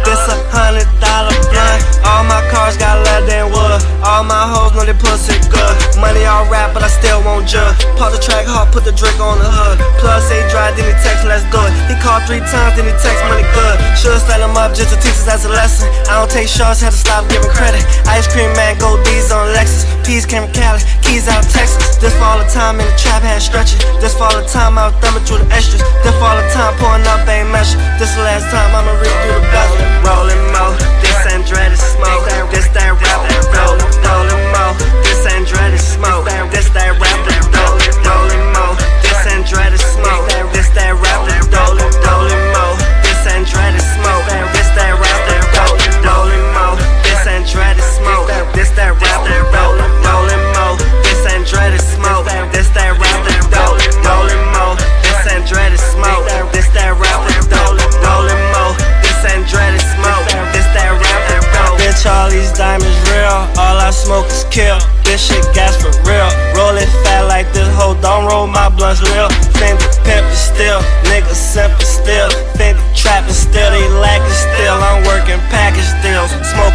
This $100 blunt. All my cars got leather and wood. All my hoes know they pussy good. Money all rap, but I still won't judge. Pause the track hard, put the drink on the hood. Plus A drive, then he text, let's do it. He called 3 times, then he text money good. Should've set him up just to teach us as a lesson. I don't take shots, had to stop giving credit. Ice cream man, gold D's on Lexus. Peas came from Cali, keys out of Texas. This for all the time in the trap, had stretching. This for all the time I was thumbing through the extras. This for all the time pouring up, ain't measure. This the last time I'ma read through the bezel. Rolling mo, this Andretti smoke. This that rap, rolling mo. This Andretti smoke. This that rap, rolling mo. This Andretti smoke. This that rap, rolling mo. This Andretti smoke. This that rap, rolling mo. This Andretti smoke. This that rap, rolling mo. This Andretti smoke. This that rap, rolling mo. This Andretti smoke. This that rap, rolling mo. This Andretti smoke. This that rap, bitch, all these diamonds real. All I smoke is kill. This shit gas for real. Roll it fat like this hoe. Don't roll my blunts real. Fendi pimpin' still. Niggas simple still. Fendi trappin' still. They lacking still. I'm working package deals. Smoke